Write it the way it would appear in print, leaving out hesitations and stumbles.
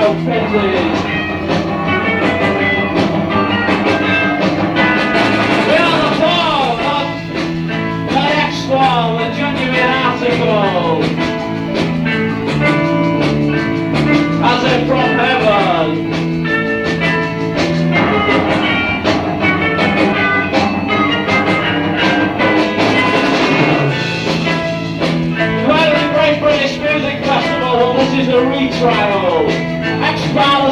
Wild Petties. We are the form of the next one, the genuine article. As if from heaven. British Music Festival, this is a retrial. X-File